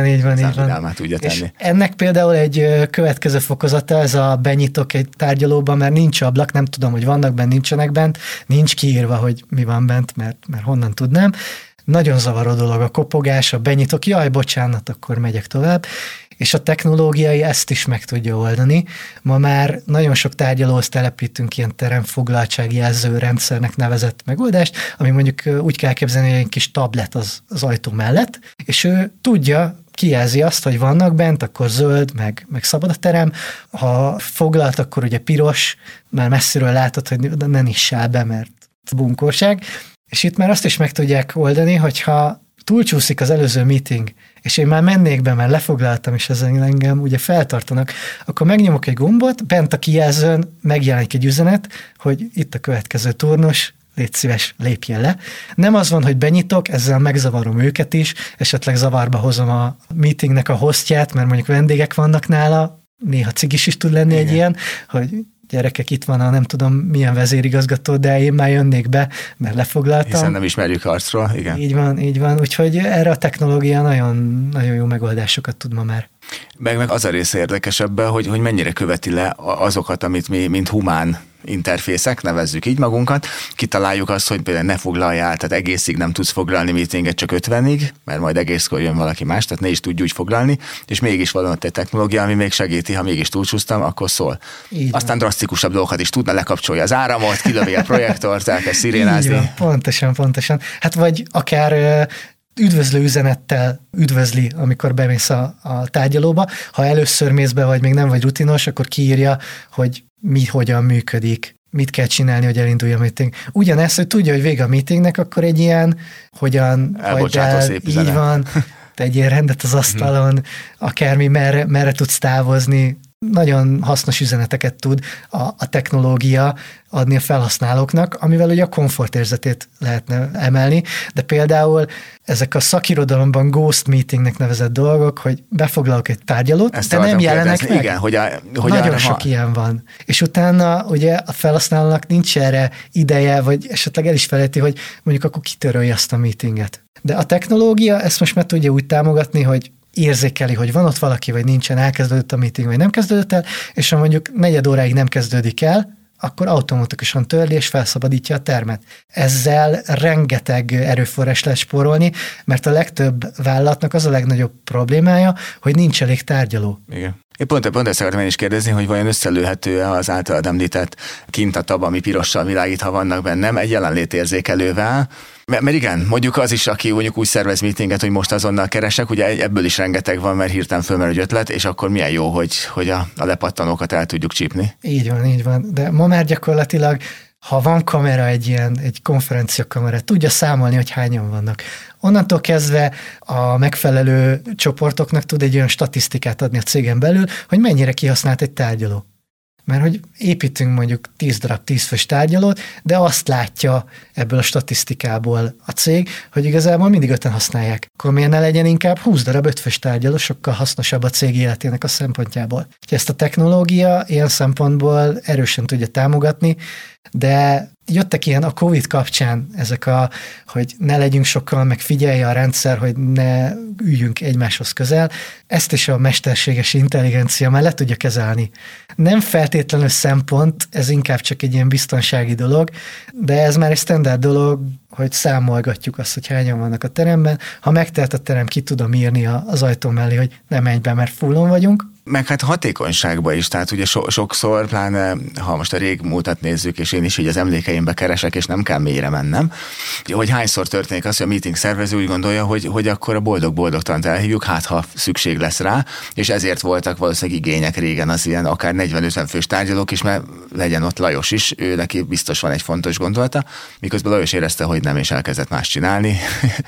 van.
Tudja tenni.
És ennek például egy következő fokozata, ez a benyitok egy tárgyalóban, mert nincs ablak, nem tudom, hogy vannak bent, nincsenek bent, nincs kiírva, hogy mi van bent, mert honnan tudnám. Nagyon zavaró dolog a kopogás, a benyitok, jaj, bocsánat, akkor megyek tovább. És a technológiai ezt is meg tudja oldani. Ma már nagyon sok tárgyalóhoz telepítünk ilyen teremfoglaltságjelző rendszernek nevezett megoldást, ami mondjuk úgy kell képzelni, hogy egy kis tablet az ajtó mellett, és ő tudja, kijelzi azt, hogy vannak bent, akkor zöld, meg szabad a terem. Ha foglalt, akkor ugye piros, már messziről látod, hogy ne nyissál be, mert bunkorság. És itt már azt is meg tudják oldani, hogyha túlcsúszik az előző meeting, és én már mennék be, mert lefoglaltam, és ezen engem ugye feltartanak, akkor megnyomok egy gombot, bent a kijelzőn megjelenik egy üzenet, hogy itt a következő turnus, légy szíves, lépjen le. Nem az van, hogy benyitok, ezzel megzavarom őket is, esetleg zavarba hozom a meetingnek a hostját, mert mondjuk vendégek vannak nála, néha cigis is tud lenni egy ilyen, hogy gyerekek, itt van a nem tudom milyen vezérigazgató, de én már jönnék be, mert lefoglaltam.
Hiszen nem ismerjük arcról, igen.
Így van. Úgyhogy erre a technológia nagyon, nagyon jó megoldásokat tud ma már.
Meg az a része érdekesebb, hogy mennyire követi le azokat, amit mi, mint humán interfészek, nevezzük így magunkat, kitaláljuk azt, hogy például ne foglaljál, tehát egészig nem tudsz foglalni meetinget, csak 50-ig, mert majd egészkor jön valaki más, tehát ne is tudj úgy foglalni, és mégis van ott egy technológia, ami még segíti, ha mégis túlcsúsztam, akkor szól. Így aztán van. Drasztikusabb dolgokat is tudna, lekapcsolja az áramot, kilövi a projektort, elkezd szirénázni.
Pontosan. Hát vagy akár üdvözlő üzenettel üdvözli, amikor bemész a tárgyalóba. Ha először mész be, vagy még nem vagy rutinos, akkor kiírja, hogy mi hogyan működik, mit kell csinálni, hogy elindulj a meeting. Ugyanezt, hogy tudja, hogy vége a meetingnek, akkor egy ilyen, hogyan
elbocsátó szép üzenet.
Így van, tegyél rendet az asztalon, akármi, merre tudsz távozni, nagyon hasznos üzeneteket tud a technológia adni a felhasználóknak, amivel ugye a komfortérzetét lehetne emelni, de például ezek a szakirodalomban ghost meetingnek nevezett dolgok, hogy befoglalok egy tárgyalót,
ezt
de nem jelenek meg.
Igen, hogy
nagyon sok ilyen van. És utána ugye a felhasználónak nincs erre ideje, vagy esetleg el is felejti, hogy mondjuk akkor kitörölje azt a meetinget. De a technológia ezt most már tudja úgy támogatni, hogy érzékeli, hogy van ott valaki, vagy nincsen, elkezdődött a meeting, vagy nem kezdődött el, és ha mondjuk 4 óráig nem kezdődik el, akkor automatikusan törli és felszabadítja a termet. Ezzel rengeteg erőforrás lehet spórolni, mert a legtöbb vállalatnak az a legnagyobb problémája, hogy nincs elég tárgyaló.
Igen. Én pont ezt akartam én is kérdezni, hogy vajon összelőhető-e az általad említett kintatab, ami pirossal világít, ha vannak bennem, egy jelenlétérzékelővel. Mert igen, mondjuk az is, aki mondjuk úgy szervez meetinget, hogy most azonnal keresek, ugye ebből is rengeteg van, mert hirtelen fölmerül egy ötlet, és akkor milyen jó, hogy a lepattanókat el tudjuk csípni.
Így van. De ma már gyakorlatilag, ha van kamera, egy konferenciakamera, tudja számolni, hogy hányan vannak. Onnantól kezdve a megfelelő csoportoknak tud egy olyan statisztikát adni a cégen belül, hogy mennyire kihasznált egy tárgyaló. Mert hogy építünk mondjuk 10 darab 10 fős tárgyalót, de azt látja ebből a statisztikából a cég, hogy igazából mindig 5-en használják. Akkor miért ne legyen inkább 20 darab 5 fős tárgyaló, sokkal hasznosabb a cég életének a szempontjából. Ezt a technológia ilyen szempontból erősen tudja támogatni, de jöttek ilyen a Covid kapcsán ezek hogy ne legyünk sokan, meg figyelje a rendszer, hogy ne üljünk egymáshoz közel. Ezt is a mesterséges intelligencia már le tudja kezelni. Nem feltétlenül szempont, ez inkább csak egy ilyen biztonsági dolog, de ez már egy standard dolog, hogy számolgatjuk azt, hogy hányan vannak a teremben. Ha megtelt a terem, ki tudom írni az ajtó mellé, hogy ne menj be, mert fullon vagyunk.
Meg hát hatékonyságban is, tehát ugye sokszor, pláne ha most a régmúltat nézzük, és én is így az emlékeimbe keresek, és nem kell mélyre mennem, hogy hányszor történik az, hogy a meeting szervező úgy gondolja, hogy akkor a boldog-boldogtalant elhívjuk, hát ha szükség lesz rá, és ezért voltak valószínűleg igények régen az ilyen akár 40-50 fős tárgyalók is, mert legyen ott Lajos is, ő neki biztos van egy fontos gondolata, miközben Lajos érezte, hogy nem, és elkezdett más csinálni.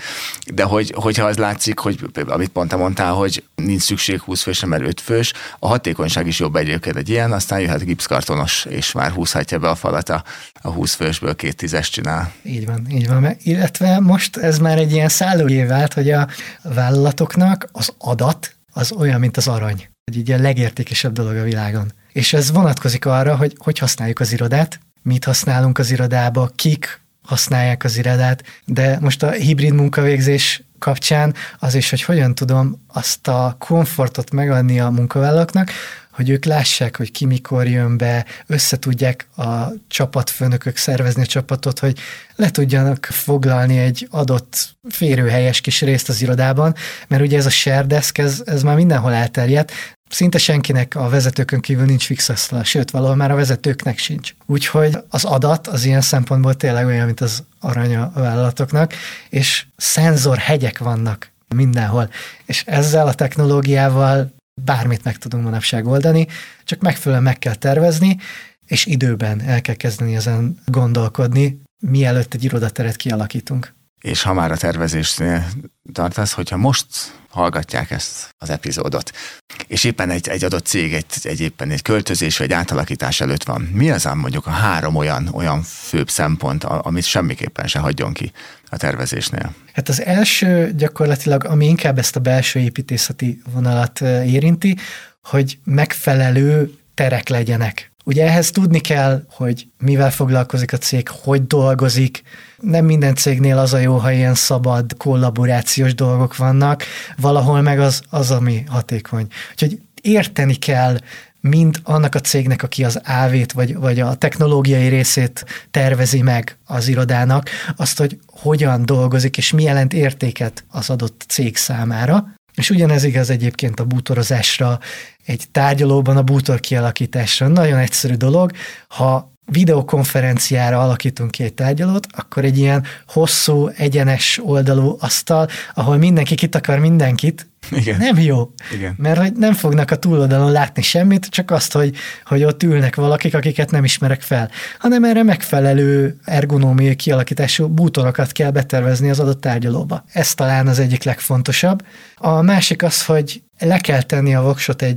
De hogyha az látszik, hogy amit pont te mondtál, hogy nincs szükség 20 fősre, mert 5 fős, a hatékonyság is jobb egyébként egy ilyen, aztán jöhet gipszkartonos, és már húzhatja be a falat a 20 fősből 2 10-es csinál.
Így van. Illetve most ez már egy ilyen szállójé vált, hogy a vállalatoknak az adat az olyan, mint az arany. Hogy így a legértékesebb dolog a világon. És ez vonatkozik arra, hogy használjuk az irodát, mit használunk az irodába, kik használják az irodát, de most a hibrid munkavégzés kapcsán az is, hogy hogyan tudom azt a komfortot megadni a munkavállalóknak, hogy ők lássák, hogy ki mikor jön be, összetudják a csapatfőnökök szervezni a csapatot, hogy le tudjanak foglalni egy adott férőhelyes kis részt az irodában, mert ugye ez a share desk, ez már mindenhol elterjedt, szinte senkinek a vezetőkön kívül nincs fix asztal, sőt, valahol már a vezetőknek sincs. Úgyhogy az adat az ilyen szempontból tényleg olyan, mint az arany a vállalatoknak, és szenzorhegyek vannak mindenhol. És ezzel a technológiával bármit meg tudunk manapság oldani, csak megfelelően meg kell tervezni, és időben el kell kezdeni ezen gondolkodni, mielőtt egy irodateret kialakítunk.
És ha már a tervezésnél tartasz, hogyha most hallgatják ezt az epizódot, és éppen egy adott cég, éppen egy költözés vagy egy átalakítás előtt van, mi az mondjuk a 3 olyan főbb szempont, amit semmiképpen se hagyjon ki a tervezésnél?
Hát az első gyakorlatilag, ami inkább ezt a belső építészeti vonalat érinti, hogy megfelelő terek legyenek. Ugye ehhez tudni kell, hogy mivel foglalkozik a cég, hogy dolgozik. Nem minden cégnél az a jó, ha ilyen szabad, kollaborációs dolgok vannak, valahol meg az ami hatékony. Úgyhogy érteni kell mind annak a cégnek, aki az AV-t vagy a technológiai részét tervezi meg az irodának, azt, hogy hogyan dolgozik és mi jelent értéket az adott cég számára. És ugyanez igaz egyébként a bútorozásra, egy tárgyalóban a bútor kialakításra. Nagyon egyszerű dolog, ha videokonferenciára alakítunk ki egy tárgyalót, akkor egy ilyen hosszú, egyenes oldalú asztal, ahol mindenki kitakar mindenkit,
igen.
Nem jó.
Igen.
Mert hogy nem fognak a túloldalon látni semmit, csak azt, hogy ott ülnek valakik, akiket nem ismerek fel. Hanem erre megfelelő ergonómiai kialakítású bútorokat kell betervezni az adott tárgyalóba. Ez talán az egyik legfontosabb. A másik az, hogy le kell tenni a voksot egy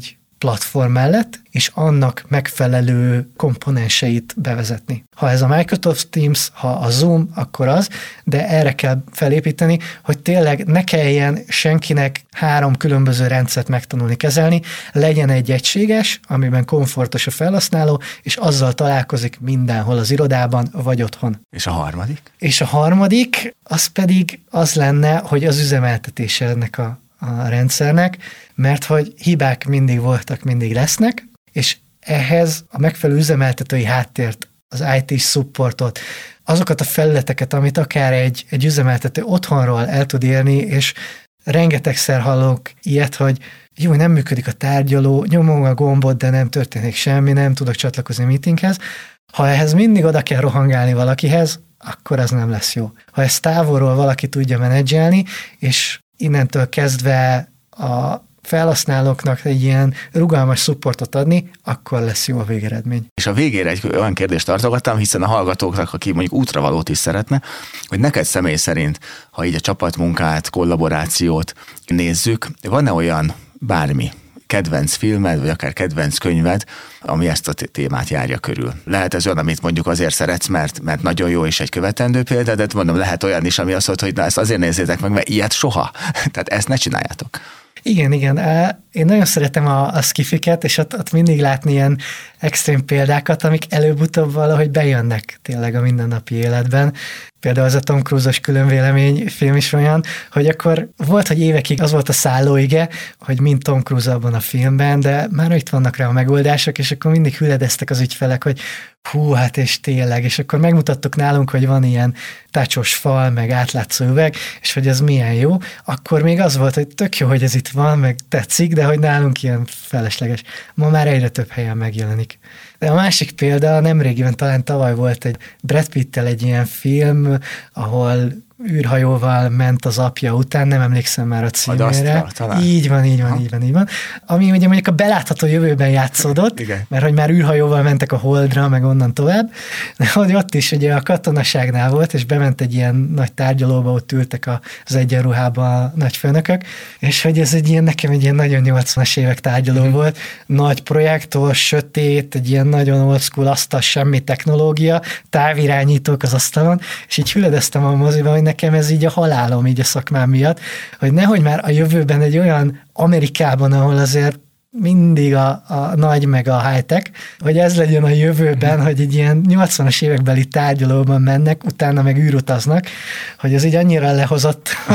platform mellett, és annak megfelelő komponenseit bevezetni. Ha ez a Microsoft Teams, ha a Zoom, akkor az, de erre kell felépíteni, hogy tényleg ne kelljen senkinek 3 különböző rendszert megtanulni kezelni, legyen egy egységes, amiben komfortos a felhasználó, és azzal találkozik mindenhol az irodában, vagy otthon.
És a harmadik?
És a harmadik, az pedig az lenne, hogy az üzemeltetése ennek a rendszernek, mert hogy hibák mindig voltak, mindig lesznek, és ehhez a megfelelő üzemeltetői háttért, az IT supportot, azokat a felületeket, amit akár egy üzemeltető otthonról el tud érni, és rengetegszer hallok ilyet, hogy jó, nem működik a tárgyaló, nyomom a gombot, de nem történik semmi, nem tudok csatlakozni a meetinghez. Ha ehhez mindig oda kell rohangálni valakihez, akkor az nem lesz jó. Ha ezt távolról valaki tudja menedzselni, és innentől kezdve a felhasználóknak egy ilyen rugalmas supportot adni, akkor lesz jó a végeredmény.
És a végére egy olyan kérdést tartogattam, hiszen a hallgatóknak, aki mondjuk útravalót is szeretne, hogy neked személy szerint, ha így a csapatmunkát, kollaborációt nézzük, van-e olyan bármi kedvenc filmed, vagy akár kedvenc könyved, ami ezt a témát járja körül? Lehet ez olyan, amit mondjuk azért szeretsz, mert nagyon jó és egy követendő példa, de mondom, lehet olyan is, ami azt mondja, hogy na, ezt azért nézzétek meg, mert ilyet soha. Tehát ezt ne csináljátok.
Igen. Én nagyon szeretem a skifiket, és ott mindig látni ilyen extrém példákat, amik előbb-utóbb valahogy bejönnek tényleg a mindennapi életben. Például az a Tom Cruise-os különvélemény film is olyan, hogy akkor volt, hogy évekig az volt a szállóige, hogy mind Tom Cruise abban a filmben, de már itt vannak rá a megoldások, és akkor mindig hüledeztek az ügyfelek, hogy hú, hát és tényleg, és akkor megmutattuk nálunk, hogy van ilyen tácsos fal, meg átlátszó üveg, és hogy ez milyen jó, akkor még az volt, hogy tök jó, hogy ez itt van, meg tetszik, de hogy nálunk ilyen felesleges. Ma már egyre több helyen megjelenik. De a másik példa, nemrégiben talán tavaly volt egy Brad Pitt-tel egy ilyen film, ahol űrhajóval ment az apja után, nem emlékszem már a címére. Így van. Ami ugye mondjuk a belátható jövőben játszódott,
igen.
Mert hogy már űrhajóval mentek a Holdra, meg onnan tovább, de hogy ott is ugye a katonaságnál volt, és bement egy ilyen nagy tárgyalóba, ott ültek az egyenruhában a nagyfőnökök, és hogy ez nekem egy ilyen nagyon 80-as évek tárgyaló volt, nagy projektor, sötét, egy ilyen nagyon old school asztal, semmi technológia, távirányítók az asztalon, és így hüledeztem a moziban, hogy nekem ez így a halálom így a szakmám miatt, hogy nehogy már a jövőben egy olyan Amerikában, ahol azért mindig a nagy meg a high-tech, hogy ez legyen a jövőben, hogy egy ilyen 80-as évekbeli tárgyalóban mennek, utána meg űrutaznak, hogy ez így annyira lehozott, hogy...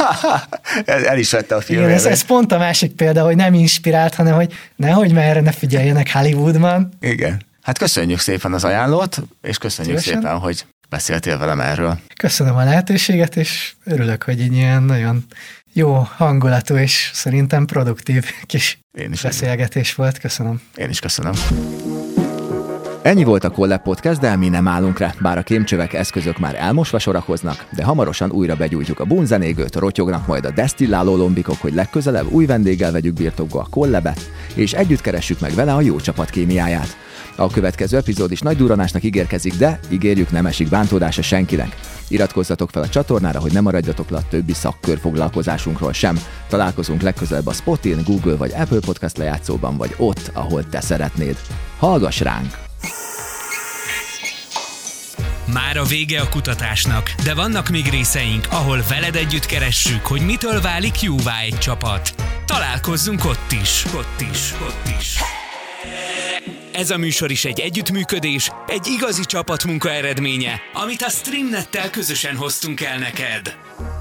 El is vette a filmjét.
Igen, ez pont a másik példa, hogy nem inspirált, hanem hogy nehogy már erre ne figyeljenek Hollywoodban.
Igen. Hát köszönjük szépen az ajánlót, és köszönjük szépen, hogy beszéltél velem erről.
Köszönöm a lehetőséget, és örülök, hogy egy ilyen nagyon jó hangulatú és szerintem produktív kis beszélgetés volt. Köszönöm.
Én is köszönöm.
Ennyi volt a Collab Podcast, de mi nem állunk rá, bár a kémcsövek eszközök már elmosva sorakoznak, de hamarosan újra begyújtjuk a bunzenégőt, rotyognak majd a desztilláló lombikok, hogy legközelebb új vendéggel vegyük birtokba a Collabet, és együtt keressük meg vele a jó csapat kémiáját. A következő epizód is nagy durranásnak ígérkezik, de ígérjük, nem esik bántódása senkinek. Iratkozzatok fel a csatornára, hogy ne maradjatok le a többi szakkörfoglalkozásunkról sem. Találkozunk legközelebb a Spotin, Google vagy Apple Podcast lejátszóban, vagy ott, ahol te szeretnéd. Hallgass ránk!
Már a vége a kutatásnak, de vannak még részeink, ahol veled együtt keressük, hogy mitől válik jóvá egy csapat. Találkozzunk ott is. Ez a műsor is egy együttműködés, egy igazi csapatmunka eredménye, amit a Streamnettel közösen hoztunk el neked.